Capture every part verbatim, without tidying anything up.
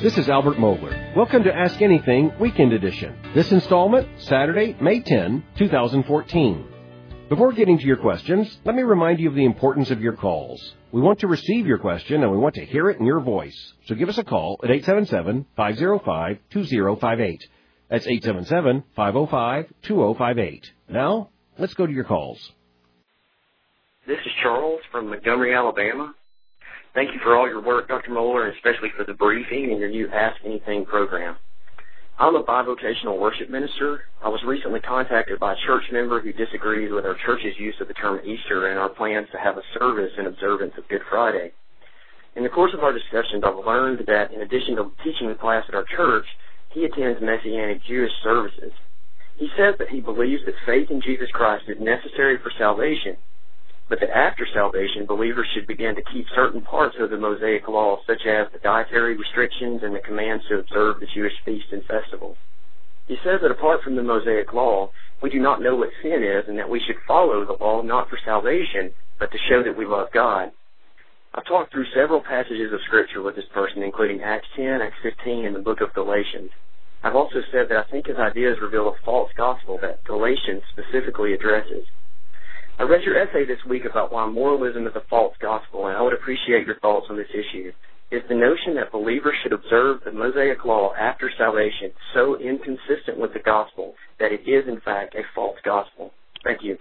This is Albert Mohler. Welcome to Ask Anything Weekend Edition. This installment, Saturday, May tenth, twenty fourteen. Before getting to your questions, let me remind you of the importance of your calls. We want to receive your question, and we want to hear it in your voice. So give us a call at eight seven seven, five zero five, two zero five eight. That's eight seven seven, five zero five, two zero five eight. Now, let's go to your calls. This is Charles from Montgomery, Alabama. Thank you for all your work, Doctor Mohler, and especially for the briefing and your new Ask Anything program. I'm a bivocational worship minister. I was recently contacted by a church member who disagrees with our church's use of the term Easter and our plans to have a service in observance of Good Friday. In the course of our discussions, I've learned that in addition to teaching the class at our church, he attends Messianic Jewish services. He says that he believes that faith in Jesus Christ is necessary for salvation, but that after salvation, believers should begin to keep certain parts of the Mosaic Law, such as the dietary restrictions and the commands to observe the Jewish feasts and festivals. He says that apart from the Mosaic Law, we do not know what sin is and that we should follow the law not for salvation, but to show that we love God. I've talked through several passages of Scripture with this person, including Acts ten, Acts fifteen, and the book of Galatians. I've also said that I think his ideas reveal a false gospel that Galatians specifically addresses. I read your essay this week about why moralism is a false gospel, and I would appreciate your thoughts on this issue. Is the notion that believers should observe the Mosaic Law after salvation so inconsistent with the gospel that it is, in fact, a false gospel? Thank you.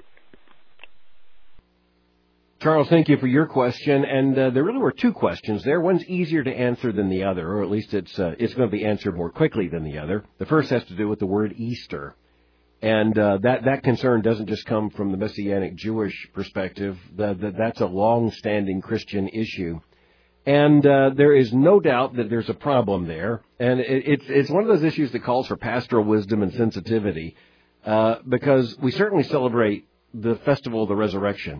Charles, thank you for your question. And uh, there really were two questions there. One's easier to answer than the other, or at least it's uh, it's going to be answered more quickly than the other. The first has to do with the word Easter. And uh, that, that concern doesn't just come from the Messianic Jewish perspective. The, the, that's a long-standing Christian issue. And uh, there is no doubt that there's a problem there. And it, it's, it's one of those issues that calls for pastoral wisdom and sensitivity, uh, because we certainly celebrate the festival of the resurrection.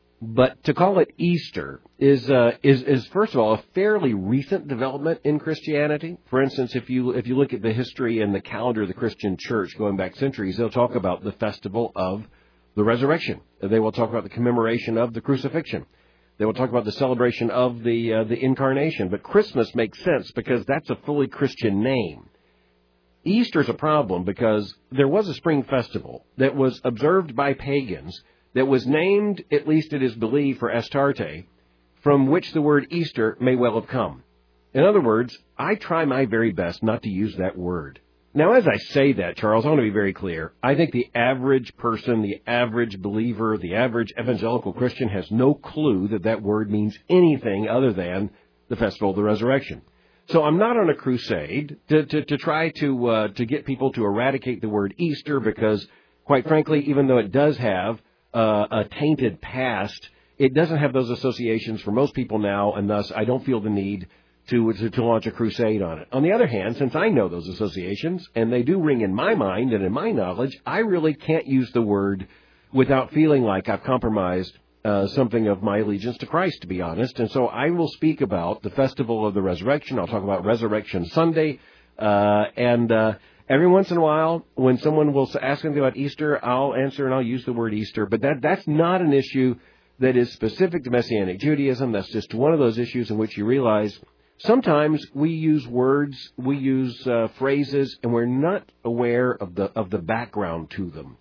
But to call it Easter is, uh, is, is first of all, a fairly recent development in Christianity. For instance, if you, if you look at the history and the calendar of the Christian church going back centuries, they'll talk about the festival of the resurrection. They will talk about the commemoration of the crucifixion. They will talk about the celebration of the, uh, the incarnation. But Christmas makes sense because that's a fully Christian name. Easter's a problem because there was a spring festival that was observed by pagans that was named, at least it is believed, for Astarte, from which the word Easter may well have come. In other words, I try my very best not to use that word. Now, as I say that, Charles, I want to be very clear. I think the average person, the average believer, the average evangelical Christian has no clue that that word means anything other than the festival of the resurrection. So I'm not on a crusade to, to, to try to, uh, to get people to eradicate the word Easter because, quite frankly, even though it does have Uh, a tainted past, it doesn't have those associations for most people now, and thus I don't feel the need to, to to launch a crusade on it. On the other hand, since I know those associations, and they do ring in my mind and in my knowledge, I really can't use the word without feeling like I've compromised uh, something of my allegiance to Christ, to be honest. And so I will speak about the festival of the resurrection. I'll talk about Resurrection Sunday, uh, and uh every once in a while, when someone will ask anything about Easter, I'll answer and I'll use the word Easter. But that that's not an issue that is specific to Messianic Judaism. That's just one of those issues in which you realize sometimes we use words, we use uh, phrases, and we're not aware of the of the background to them.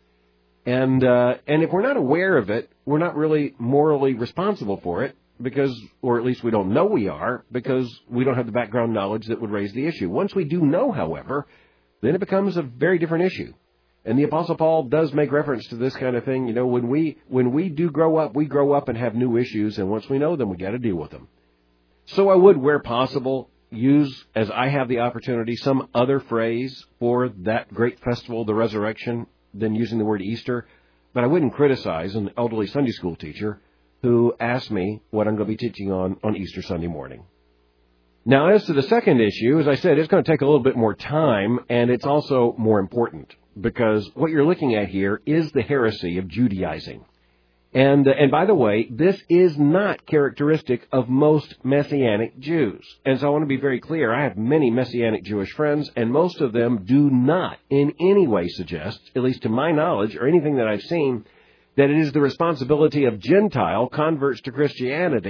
And uh, and if we're not aware of it, we're not really morally responsible for it, because, or at least we don't know we are, because we don't have the background knowledge that would raise the issue. Once we do know, however, then it becomes a very different issue. And the Apostle Paul does make reference to this kind of thing. You know, when we when we do grow up, we grow up and have new issues, and once we know them, we got to deal with them. So I would, where possible, use, as I have the opportunity, some other phrase for that great festival of the resurrection than using the word Easter. But I wouldn't criticize an elderly Sunday school teacher who asked me what I'm going to be teaching on on Easter Sunday morning. Now, as to the second issue, as I said, it's going to take a little bit more time, and it's also more important, because what you're looking at here is the heresy of Judaizing. And, uh, and by the way, this is not characteristic of most Messianic Jews. And so I want to be very clear. I have many Messianic Jewish friends, and most of them do not in any way suggest, at least to my knowledge or anything that I've seen, that it is the responsibility of Gentile converts to Christianity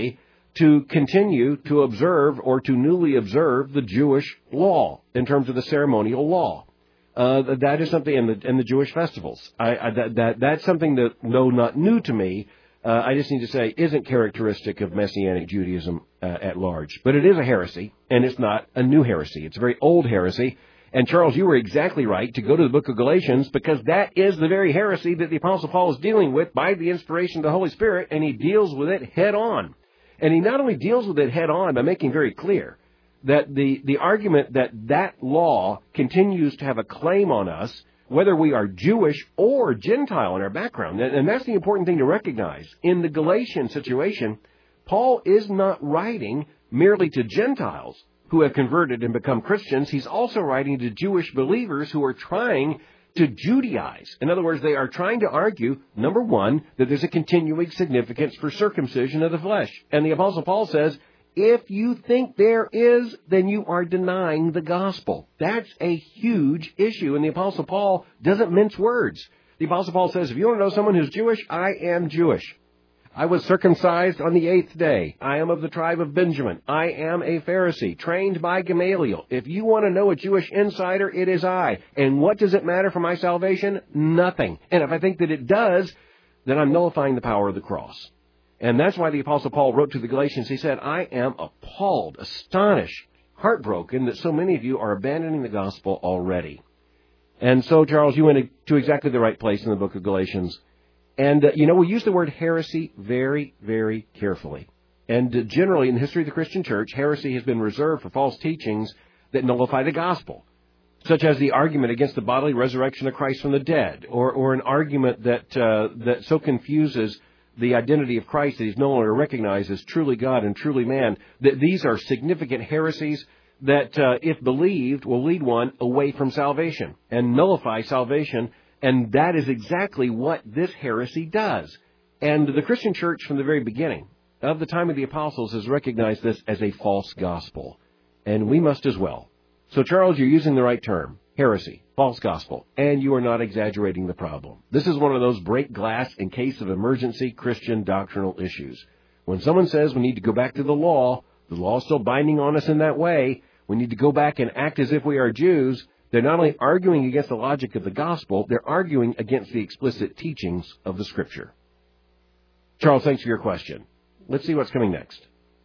to continue to observe or to newly observe the Jewish law in terms of the ceremonial law. Uh, that is something in the, in the Jewish festivals. I, I, that, that That's something that, though not new to me, uh, I just need to say isn't characteristic of Messianic Judaism uh, at large. But it is a heresy, and it's not a new heresy. It's a very old heresy. And Charles, you were exactly right to go to the book of Galatians, because that is the very heresy that the Apostle Paul is dealing with by the inspiration of the Holy Spirit, and he deals with it head on. And he not only deals with it head on by making very clear that the, the argument that that law continues to have a claim on us, whether we are Jewish or Gentile in our background. And that's the important thing to recognize. In the Galatian situation, Paul is not writing merely to Gentiles who have converted and become Christians. He's also writing to Jewish believers who are trying to Judaize. In other words, they are trying to argue, number one, that there's a continuing significance for circumcision of the flesh. And the Apostle Paul says, if you think there is, then you are denying the gospel. That's a huge issue, and the Apostle Paul doesn't mince words. The Apostle Paul says, if you want to know someone who's Jewish, I am Jewish. I was circumcised on the eighth day. I am of the tribe of Benjamin. I am a Pharisee, trained by Gamaliel. If you want to know a Jewish insider, it is I. And what does it matter for my salvation? Nothing. And if I think that it does, then I'm nullifying the power of the cross. And that's why the Apostle Paul wrote to the Galatians. He said, I am appalled, astonished, heartbroken that so many of you are abandoning the gospel already. And so, Charles, you went to exactly the right place in the book of Galatians. And, uh, you know, we use the word heresy very, very carefully. And uh, generally, in the history of the Christian church, heresy has been reserved for false teachings that nullify the gospel, such as the argument against the bodily resurrection of Christ from the dead, or, or an argument that uh, that so confuses the identity of Christ that he's no longer recognized as truly God and truly man, that these are significant heresies that, uh, if believed, will lead one away from salvation and nullify salvation. And that is exactly what this heresy does. And the Christian church from the very beginning of the time of the apostles has recognized this as a false gospel. And we must as well. So, Charles, you're using the right term. Heresy, false gospel, and you are not exaggerating the problem. This is one of those break glass in case of emergency Christian doctrinal issues. When someone says we need to go back to the law, the law is still binding on us in that way, we need to go back and act as if we are Jews, they're not only arguing against the logic of the gospel, they're arguing against the explicit teachings of the Scripture. Charles, thanks for your question. Let's see what's coming next.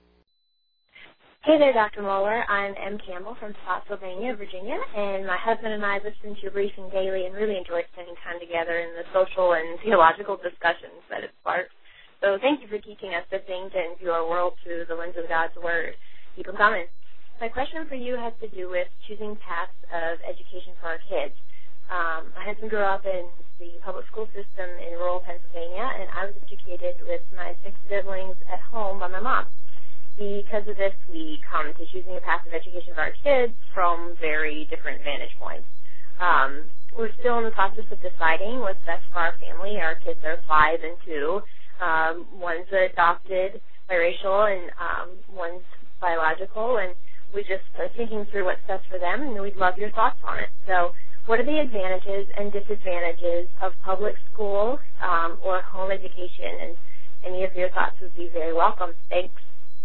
Hey there, Doctor Moeller. I'm M. Campbell from Spotsylvania, Virginia, and my husband and I listen to your briefing daily and really enjoy spending time together in the social and theological discussions that it sparks. So thank you for teaching us to think and view our world through the lens of God's Word. Keep them coming. My question for you has to do with choosing paths of education for our kids. Um, my husband grew up in the public school system in rural Pennsylvania, and I was educated with my six siblings at home by my mom. Because of this, we come to choosing a path of education for our kids from very different vantage points. Um, we're still in the process of deciding what's best for our family. Our kids are five and two. Um, one's adopted biracial and um, one's biological, and we just are thinking through what's best for them, and we'd love your thoughts on it. So what are the advantages and disadvantages of public school um, or home education? And any of your thoughts would be very welcome. Thanks.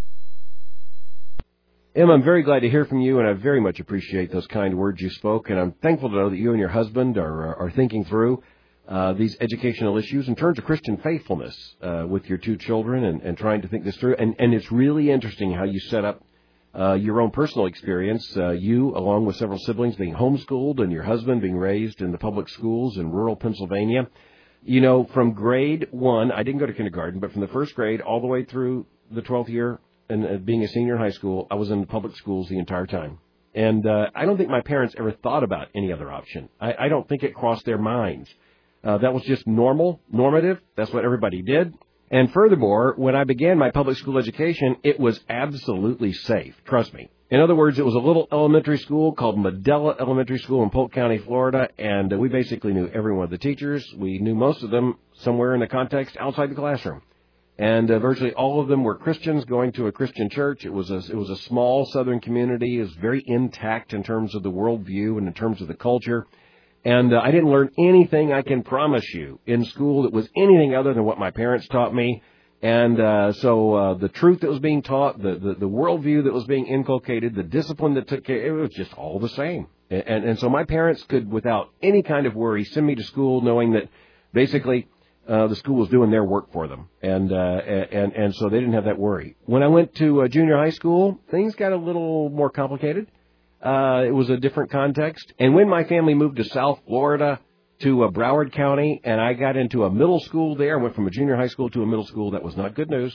Em, I'm very glad to hear from you, and I very much appreciate those kind words you spoke, and I'm thankful to know that you and your husband are, are thinking through uh, these educational issues in terms of Christian faithfulness uh, with your two children and, and trying to think this through. And, and it's really interesting how you set up uh, your own personal experience, uh, you along with several siblings being homeschooled and your husband being raised in the public schools in rural Pennsylvania. You know, from grade one, I didn't go to kindergarten, but from the first grade all the way through the twelfth year, and uh, being a senior in high school, I was in the public schools the entire time. And uh, I don't think my parents ever thought about any other option. I, I don't think it crossed their minds. Uh, that was just normal, normative. That's what everybody did. And furthermore, when I began my public school education, it was absolutely safe. Trust me. In other words, it was a little elementary school called Medella Elementary School in Polk County, Florida, and uh, we basically knew every one of the teachers. We knew most of them somewhere in the context outside the classroom. And uh, virtually all of them were Christians going to a Christian church. It was a, it was a small southern community. It was very intact in terms of the worldview and in terms of the culture. And uh, I didn't learn anything, I can promise you, in school that was anything other than what my parents taught me. And uh, so uh, the truth that was being taught, the, the, the worldview that was being inculcated, the discipline that took care, it was just all the same. And, and, and so my parents could, without any kind of worry, send me to school knowing that basically uh, the school was doing their work for them. And, uh, and, and so they didn't have that worry. When I went to uh, junior high school, things got a little more complicated. Uh, it was a different context. And when my family moved to South Florida, to uh, Broward County, and I got into a middle school there. I went from a junior high school to a middle school. That was not good news.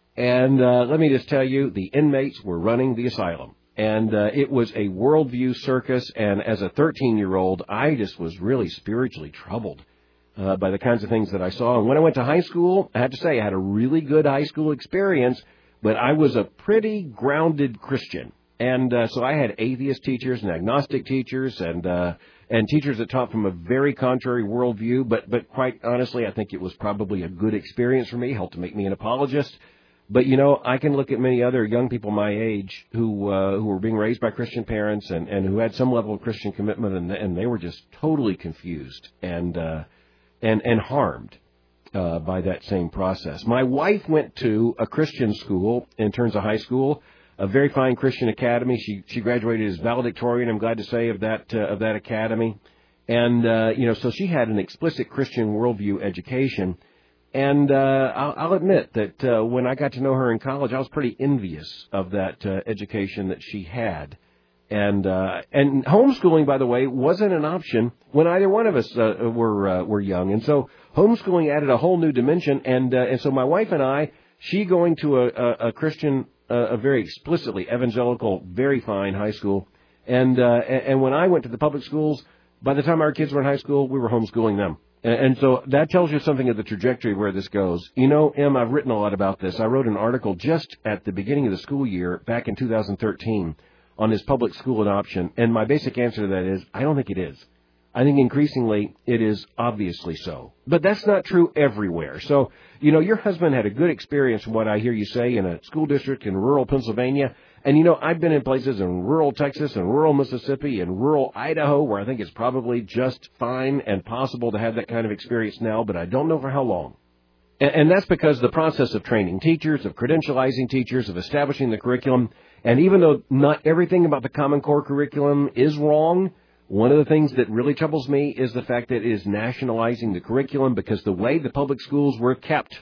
And uh, let me just tell you, the inmates were running the asylum. And uh, it was a worldview circus, and as a thirteen-year-old, I just was really spiritually troubled uh, by the kinds of things that I saw. And when I went to high school, I have to say I had a really good high school experience, but I was a pretty grounded Christian. And uh, so I had atheist teachers and agnostic teachers and uh, and teachers that taught from a very contrary worldview. But but quite honestly, I think it was probably a good experience for me, helped to make me an apologist. But, you know, I can look at many other young people my age who uh, who were being raised by Christian parents and, and who had some level of Christian commitment, and, and they were just totally confused and uh, and and harmed uh, by that same process. My wife went to a Christian school in terms of high school. A very fine Christian academy. She she graduated as valedictorian, I'm glad to say, of that uh, of that academy, and uh, you know, so she had an explicit Christian worldview education. And uh, I'll, I'll admit that uh, when I got to know her in college, I was pretty envious of that uh, education that she had. And uh, and homeschooling, by the way, wasn't an option when either one of us uh, were uh, were young. And so homeschooling added a whole new dimension. And uh, and so my wife and I, she going to a, a, a Christian. A very explicitly evangelical, very fine high school. And uh, and when I went to the public schools, by the time our kids were in high school, we were homeschooling them. And, and so that tells you something of the trajectory where this goes. You know, Em, I've written a lot about this. I wrote an article just at the beginning of the school year back in two thousand thirteen on this public school adoption. And my basic answer to that is, I don't think it is. I think increasingly it is obviously so. But that's not true everywhere. So, you know, your husband had a good experience from what I hear you say in a school district in rural Pennsylvania. And, you know, I've been in places in rural Texas and rural Mississippi and rural Idaho where I think it's probably just fine and possible to have that kind of experience now, but I don't know for how long. And, and that's because the process of training teachers, of credentializing teachers, of establishing the curriculum, and even though not everything about the Common Core curriculum is wrong, one of the things that really troubles me is the fact that it is nationalizing the curriculum, because the way the public schools were kept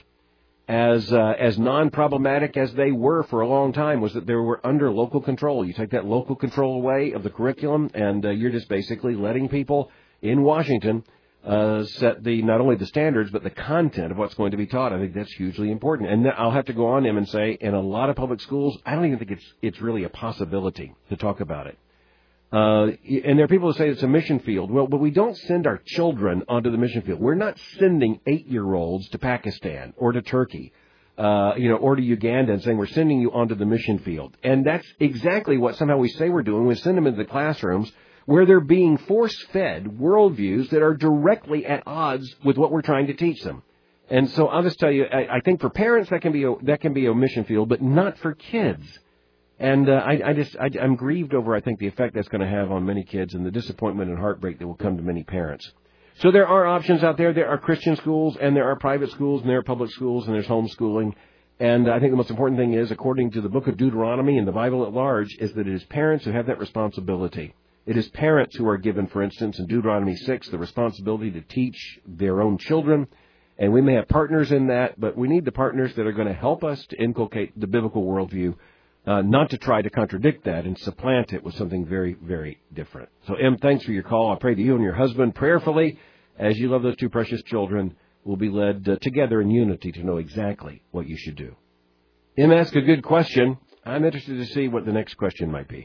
as uh, as non-problematic as they were for a long time was that they were under local control. You take that local control away of the curriculum, and uh, you're just basically letting people in Washington uh, set the not only the standards, but the content of what's going to be taught. I think that's hugely important. And I'll have to go on, Em, and say in a lot of public schools, I don't even think it's it's really a possibility to talk about it. Uh, and there are people who say it's a mission field. Well, but we don't send our children onto the mission field. We're not sending eight-year-olds to Pakistan or to Turkey, uh, you know, or to Uganda and saying we're sending you onto the mission field. And that's exactly what somehow we say we're doing. We send them into the classrooms where they're being force-fed worldviews that are directly at odds with what we're trying to teach them. And so I'll just tell you, I, I think for parents that can be a, that can be a mission field, but not for kids. And uh, I, I just, I, I'm grieved over, I think, the effect that's going to have on many kids and the disappointment and heartbreak that will come to many parents. So there are options out there. There are Christian schools, and there are private schools, and there are public schools, and there's homeschooling. And I think the most important thing is, according to the book of Deuteronomy and the Bible at large, is that it is parents who have that responsibility. It is parents who are given, for instance, in Deuteronomy six, the responsibility to teach their own children. And we may have partners in that, but we need the partners that are going to help us to inculcate the biblical worldview. Uh, not to try to contradict that and supplant it with something very, very different. So, Em, thanks for your call. I pray that you and your husband prayerfully, as you love those two precious children, will be led uh, together in unity to know exactly what you should do. Em asked a good question. I'm interested to see what the next question might be.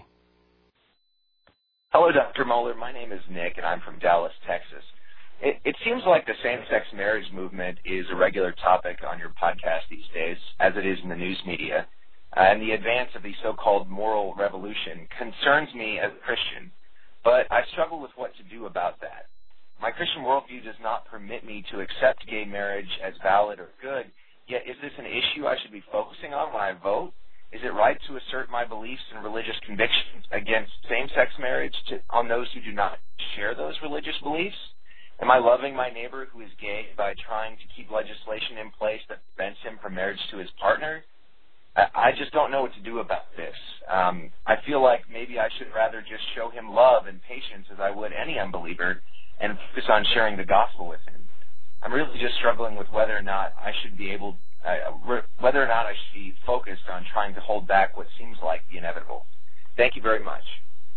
Hello, Doctor Moeller. My name is Nick, and I'm from Dallas, Texas. It, it seems like the same-sex marriage movement is a regular topic on your podcast these days, as it is in the news media. Uh, and the advance of the so-called moral revolution concerns me as a Christian, but I struggle with what to do about that. My Christian worldview does not permit me to accept gay marriage as valid or good, yet is this an issue I should be focusing on when I vote? Is it right to assert my beliefs and religious convictions against same-sex marriage to, on those who do not share those religious beliefs? Am I loving my neighbor who is gay by trying to keep legislation in place that prevents him from marriage to partner. I, I just don't know what to do about this. Um, I feel like maybe I should rather just show him love and patience as I would any unbeliever and focus on sharing the gospel with him. I'm really just struggling with whether or not I should be able, uh, whether or not I should be focused on trying to hold back what seems like the inevitable. Thank you very much.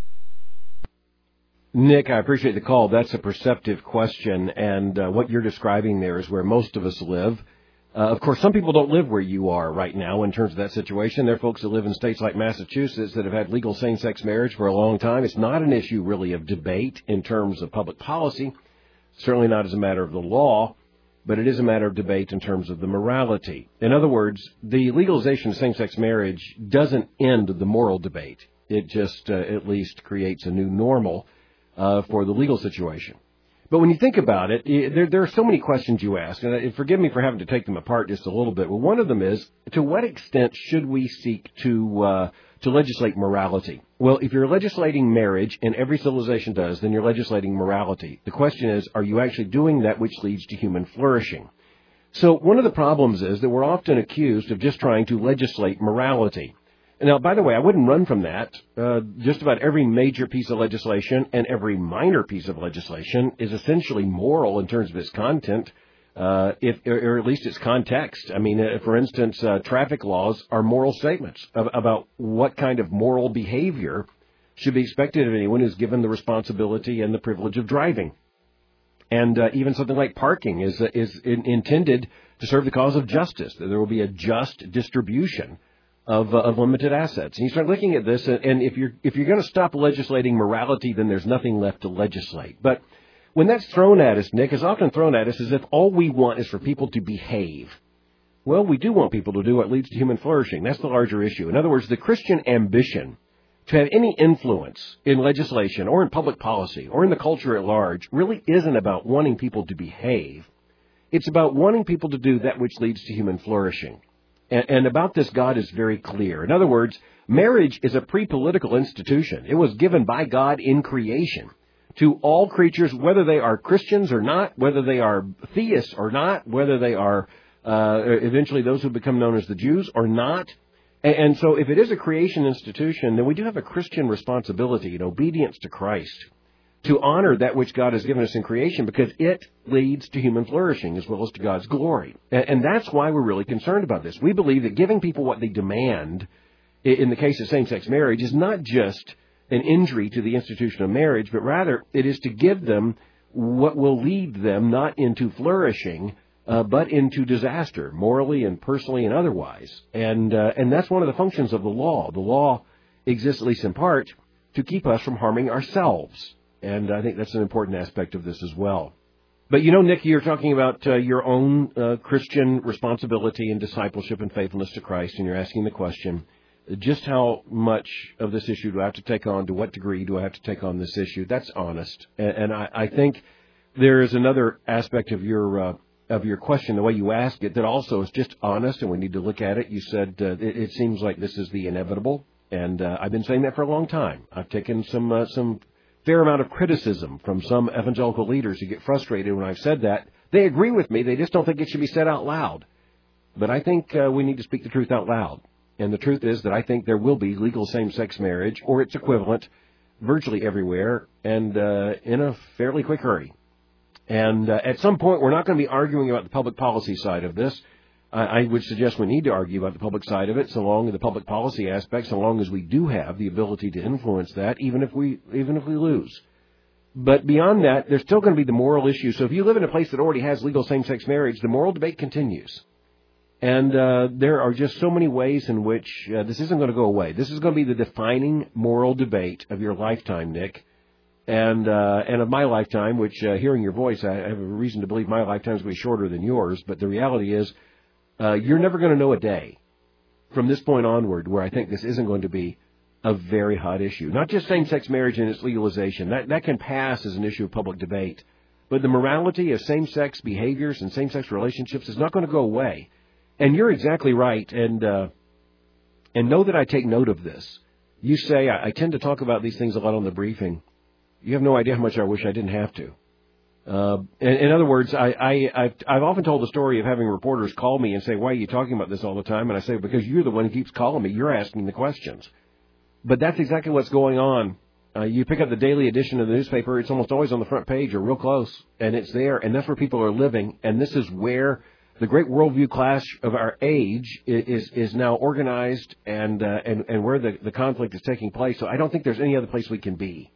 Nick, I appreciate the call. That's a perceptive question, and uh, what you're describing there is where most of us live. Uh, of course, some people don't live where you are right now in terms of that situation. There are folks that live in states like Massachusetts that have had legal same-sex marriage for a long time. It's not an issue really of debate in terms of public policy, certainly not as a matter of the law, but it is a matter of debate in terms of the morality. In other words, the legalization of same-sex marriage doesn't end the moral debate. It just uh, at least creates a new normal Uh, for the legal situation. But when you think about it, there, there are so many questions you ask, and forgive me for having to take them apart just a little bit. Well, one of them is, to what extent should we seek to uh, to legislate morality? Well, if you're legislating marriage, and every civilization does, then you're legislating morality. The question is, are you actually doing that which leads to human flourishing? So one of the problems is that we're often accused of just trying to legislate morality. Now, by the way, I wouldn't run from that. Uh, just about every major piece of legislation and every minor piece of legislation is essentially moral in terms of its content, uh, if, or at least its context. I mean, uh, for instance, uh, traffic laws are moral statements of, about what kind of moral behavior should be expected of anyone who's given the responsibility and the privilege of driving. And uh, even something like parking is uh, is in, intended to serve the cause of justice, that there will be a just distribution Of, uh, of limited assets. And you start looking at this, and, and if you're if you're going to stop legislating morality, then there's nothing left to legislate. But when that's thrown at us, Nick, it's often thrown at us as if all we want is for people to behave. Well, we do want people to do what leads to human flourishing. That's the larger issue. In other words, the Christian ambition to have any influence in legislation or in public policy or in the culture at large really isn't about wanting people to behave. It's about wanting people to do that which leads to human flourishing. And about this, God is very clear. In other words, marriage is a pre-political institution. It was given by God in creation to all creatures, whether they are Christians or not, whether they are theists or not, whether they are uh, eventually those who become known as the Jews or not. And so if it is a creation institution, then we do have a Christian responsibility in obedience to Christ to honor that which God has given us in creation, because it leads to human flourishing as well as to God's glory. And that's why we're really concerned about this. We believe that giving people what they demand in the case of same-sex marriage is not just an injury to the institution of marriage, but rather it is to give them what will lead them not into flourishing, uh, but into disaster, morally and personally and otherwise. And uh, and that's one of the functions of the law. The law exists, at least in part, to keep us from harming ourselves. And I think that's an important aspect of this as well. But, you know, Nick, you're talking about uh, your own uh, Christian responsibility and discipleship and faithfulness to Christ, and you're asking the question, just how much of this issue do I have to take on? To what degree do I have to take on this issue? That's honest. And, and I, I think there is another aspect of your uh, of your question, the way you ask it, that also is just honest, and we need to look at it. You said uh, it, it seems like this is the inevitable, and uh, I've been saying that for a long time. I've taken some uh, some... fair amount of criticism from some evangelical leaders who get frustrated when I've said that. They agree with me. They just don't think it should be said out loud. But I think uh, we need to speak the truth out loud. And the truth is that I think there will be legal same-sex marriage or its equivalent virtually everywhere and uh, in a fairly quick hurry. And uh, at some point, we're not going to be arguing about the public policy side of this. I would suggest we need to argue about the public side of it, so long as the public policy aspect, so long as we do have the ability to influence that, even if we even if we lose. But beyond that, there's still going to be the moral issue. So if you live in a place that already has legal same-sex marriage, the moral debate continues. And uh, there are just so many ways in which uh, this isn't going to go away. This is going to be the defining moral debate of your lifetime, Nick, and uh, and of my lifetime, which, uh, hearing your voice, I have a reason to believe my lifetime is going to be shorter than yours. But the reality is, Uh, you're never going to know a day from this point onward where I think this isn't going to be a very hot issue. Not just same-sex marriage and its legalization. That, that can pass as an issue of public debate. But the morality of same-sex behaviors and same-sex relationships is not going to go away. And you're exactly right. And uh, and know that I take note of this. You say, I, I tend to talk about these things a lot on the briefing. You have no idea how much I wish I didn't have to. Uh, in, in other words, I, I, I've, I've often told the story of having reporters call me and say, why are you talking about this all the time? And I say, because you're the one who keeps calling me. You're asking the questions. But that's exactly what's going on. Uh, you pick up the daily edition of the newspaper, it's almost always on the front page or real close, and it's there, and that's where people are living, and this is where the great worldview clash of our age is is now organized and uh, and, and where the, the conflict is taking place. So I don't think there's any other place we can be.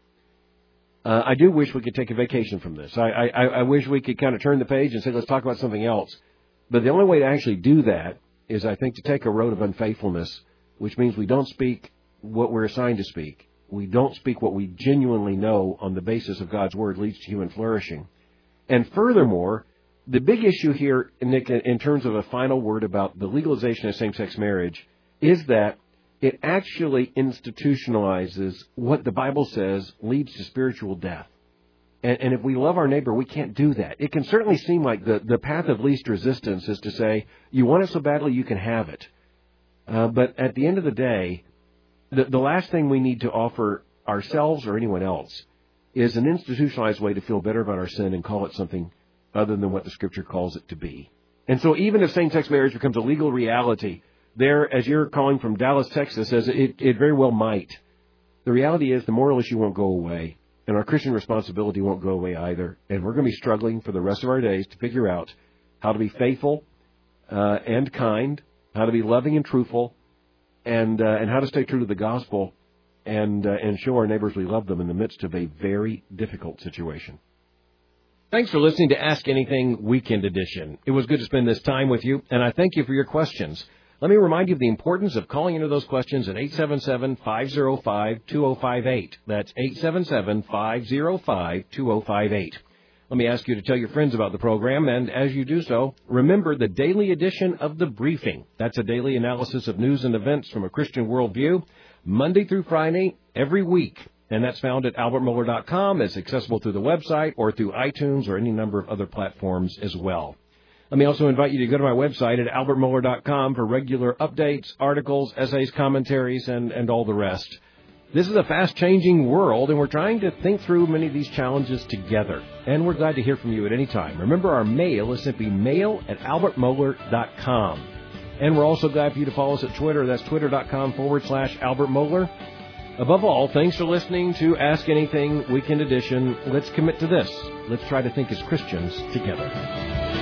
Uh, I do wish we could take a vacation from this. I, I, I wish we could kind of turn the page and say, let's talk about something else. But the only way to actually do that is, I think, to take a road of unfaithfulness, which means we don't speak what we're assigned to speak. We don't speak what we genuinely know on the basis of God's Word leads to human flourishing. And furthermore, the big issue here, Nick, in terms of a final word about the legalization of same-sex marriage, is that it actually institutionalizes what the Bible says leads to spiritual death. And, and if we love our neighbor, we can't do that. It can certainly seem like the, the path of least resistance is to say, you want it so badly, you can have it. Uh, but at the end of the day, The, the last thing we need to offer ourselves or anyone else is an institutionalized way to feel better about our sin and call it something other than what the Scripture calls it to be. And so even if same-sex marriage becomes a legal reality, there, as you're calling from Dallas, Texas, as it, it very well might, the reality is the moral issue won't go away, and our Christian responsibility won't go away either. And we're going to be struggling for the rest of our days to figure out how to be faithful uh, and kind, how to be loving and truthful, and uh, and how to stay true to the gospel and uh, and show our neighbors we love them in the midst of a very difficult situation. Thanks for listening to Ask Anything Weekend Edition. It was good to spend this time with you, and I thank you for your questions. Let me remind you of the importance of calling into those questions at eight seven seven, five zero five, two zero five eight. That's eight seven seven, five zero five, two zero five eight. Let me ask you to tell your friends about the program, and as you do so, remember the daily edition of The Briefing. That's a daily analysis of news and events from a Christian worldview, Monday through Friday, every week. And that's found at albert mohler dot com. It's accessible through the website or through iTunes or any number of other platforms as well. Let me also invite you to go to my website at albert mohler dot com for regular updates, articles, essays, commentaries, and, and all the rest. This is a fast-changing world, and we're trying to think through many of these challenges together. And we're glad to hear from you at any time. Remember, our mail is simply mail at albert mohler dot com. And we're also glad for you to follow us at Twitter. That's twitter.com forward slash Albert Mohler. Above all, thanks for listening to Ask Anything Weekend Edition. Let's commit to this. Let's try to think as Christians together.